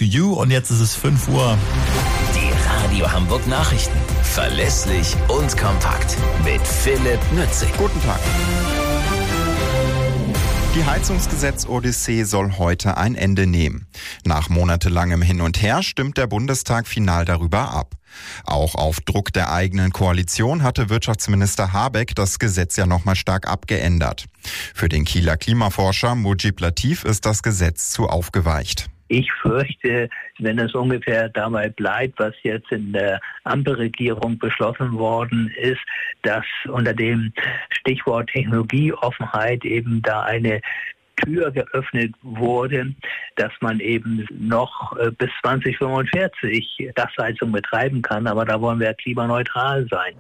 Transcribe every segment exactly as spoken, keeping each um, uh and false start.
to You und jetzt ist es fünf Uhr. Die Radio Hamburg Nachrichten. Verlässlich und kompakt. Mit Philipp Nützig. Guten Tag. Die Heizungsgesetz-Odyssee soll heute ein Ende nehmen. Nach monatelangem Hin und Her stimmt der Bundestag final darüber ab. Auch auf Druck der eigenen Koalition hatte Wirtschaftsminister Habeck das Gesetz ja nochmal stark abgeändert. Für den Kieler Klimaforscher Mujib Latif ist das Gesetz zu aufgeweicht. Ich fürchte, wenn es ungefähr dabei bleibt, was jetzt in der Ampelregierung beschlossen worden ist, dass unter dem Stichwort Technologieoffenheit eben da eine Tür geöffnet wurde, dass man eben noch bis zwanzig fünfundvierzig Dachheizung betreiben kann, aber da wollen wir klimaneutral sein.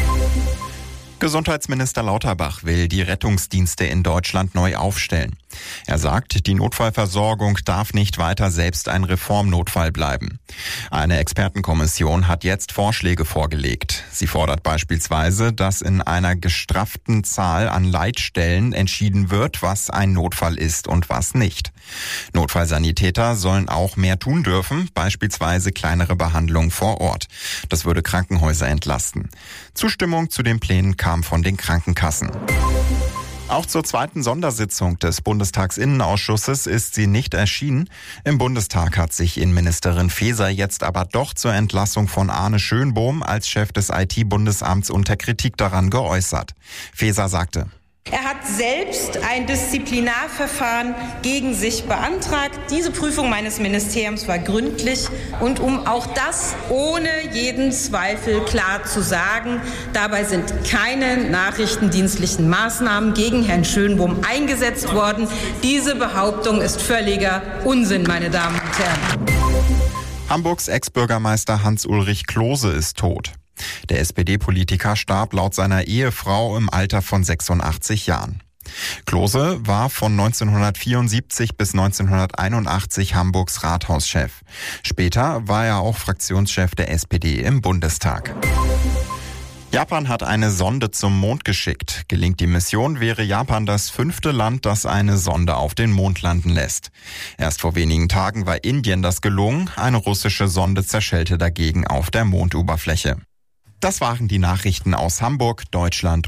Gesundheitsminister Lauterbach will die Rettungsdienste in Deutschland neu aufstellen. Er sagt, die Notfallversorgung darf nicht weiter selbst ein Reformnotfall bleiben. Eine Expertenkommission hat jetzt Vorschläge vorgelegt. Sie fordert beispielsweise, dass in einer gestrafften Zahl an Leitstellen entschieden wird, was ein Notfall ist und was nicht. Notfallsanitäter sollen auch mehr tun dürfen, beispielsweise kleinere Behandlungen vor Ort. Das würde Krankenhäuser entlasten. Zustimmung zu den Plänen kam von den Krankenkassen. Auch zur zweiten Sondersitzung des Bundestagsinnenausschusses ist sie nicht erschienen. Im Bundestag hat sich Innenministerin Faeser jetzt aber doch zur Entlassung von Arne Schönbohm als Chef des I T-Bundesamts unter Kritik daran geäußert. Faeser sagte: Er hat selbst ein Disziplinarverfahren gegen sich beantragt. Diese Prüfung meines Ministeriums war gründlich und um auch das ohne jeden Zweifel klar zu sagen, dabei sind keine nachrichtendienstlichen Maßnahmen gegen Herrn Schönbohm eingesetzt worden. Diese Behauptung ist völliger Unsinn, meine Damen und Herren. Hamburgs Ex-Bürgermeister Hans-Ulrich Klose ist tot. Der S P D-Politiker starb laut seiner Ehefrau im Alter von sechsundachtzig Jahren. Klose war von neunzehnhundertvierundsiebzig bis neunzehnhunderteinundachtzig Hamburgs Rathauschef. Später war er auch Fraktionschef der S P D im Bundestag. Japan hat eine Sonde zum Mond geschickt. Gelingt die Mission, wäre Japan das fünfte Land, das eine Sonde auf den Mond landen lässt. Erst vor wenigen Tagen war Indien das gelungen. Eine russische Sonde zerschellte dagegen auf der Mondoberfläche. Das waren die Nachrichten aus Hamburg, Deutschland